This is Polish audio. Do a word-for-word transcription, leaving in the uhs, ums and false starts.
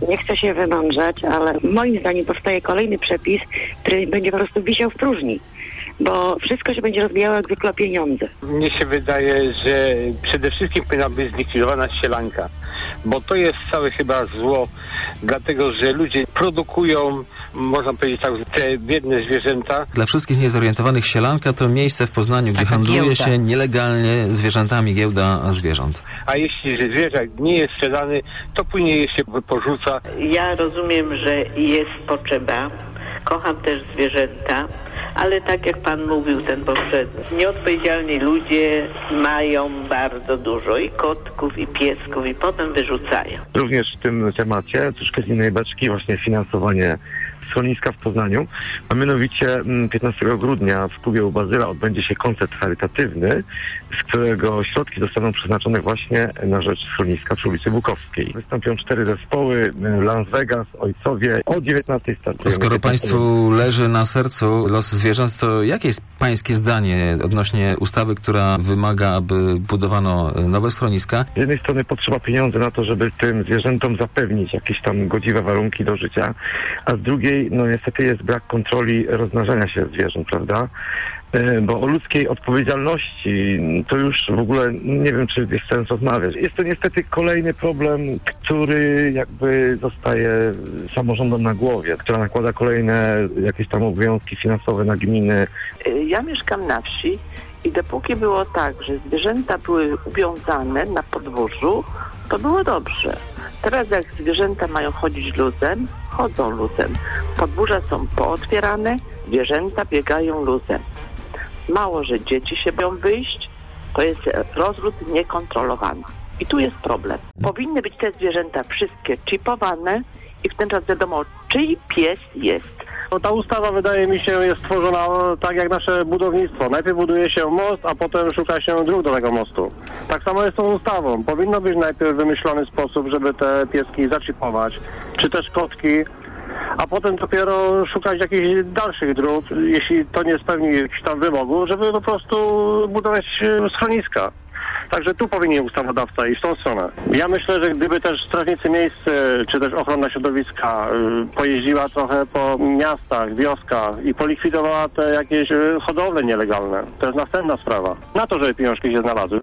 Nie chcę się wymądrzać, ale moim zdaniem powstaje kolejny przepis, który będzie po prostu wisiał w próżni. Bo wszystko się będzie rozbijało jak zwykle o pieniądze. Mnie się wydaje, że przede wszystkim powinna być zlikwidowana ścielanka, bo to jest całe chyba zło, dlatego że ludzie produkują, można powiedzieć tak, te biedne zwierzęta. Dla wszystkich niezorientowanych sielanka to miejsce w Poznaniu, gdzie Taka handluje giełda. się nielegalnie zwierzętami, giełda zwierząt. A jeśli zwierzak nie jest sprzedany, to później się porzuca. Ja rozumiem, że jest potrzeba. Kocham też zwierzęta, ale tak jak pan mówił ten poprzedni, nieodpowiedzialni ludzie mają bardzo dużo i kotków, i piesków, i potem wyrzucają. Również w tym temacie, troszkę z innej beczki, właśnie finansowanie schroniska w Poznaniu, a mianowicie piętnastego grudnia w klubie u Bazyla odbędzie się koncert charytatywny, z którego środki zostaną przeznaczone właśnie na rzecz schroniska przy ulicy Bukowskiej. Wystąpią cztery zespoły, Las Vegas, Ojcowie, o dziewiętnastej startujemy. Skoro państwu leży na sercu los zwierząt, to jakie jest pańskie zdanie odnośnie ustawy, która wymaga, aby budowano nowe schroniska? Z jednej strony potrzeba pieniędzy na to, żeby tym zwierzętom zapewnić jakieś tam godziwe warunki do życia, a z drugiej, no niestety jest brak kontroli rozmnażania się zwierząt, prawda? Bo o ludzkiej odpowiedzialności to już w ogóle nie wiem, czy jest sens rozmawiać. Jest to niestety kolejny problem, który jakby zostaje samorządom na głowie, która nakłada kolejne jakieś tam obowiązki finansowe na gminy. Ja mieszkam na wsi i dopóki było tak, że zwierzęta były uwiązane na podwórzu, to było dobrze. Teraz jak zwierzęta mają chodzić luzem, chodzą luzem. Podwórza są pootwierane, zwierzęta biegają luzem. Mało, że dzieci się boją wyjść, to jest rozród niekontrolowany. I tu jest problem. Powinny być te zwierzęta wszystkie chipowane i w ten czas wiadomo, czyj pies jest. No, ta ustawa, wydaje mi się, jest stworzona tak jak nasze budownictwo. Najpierw buduje się most, a potem szuka się dróg do tego mostu. Tak samo jest z tą ustawą. Powinno być najpierw wymyślony sposób, żeby te pieski zaczipować, czy też kotki, a potem dopiero szukać jakichś dalszych dróg, jeśli to nie spełni jakichś tam wymogów, żeby po prostu budować schroniska. Także tu powinien ustawodawca iść w tą stronę. Ja myślę, że gdyby też strażnicy miejscy, czy też ochrona środowiska y, pojeździła trochę po miastach, wioskach i polikwidowała te jakieś y, hodowle nielegalne, to jest następna sprawa. Na to, żeby pieniążki się znalazły.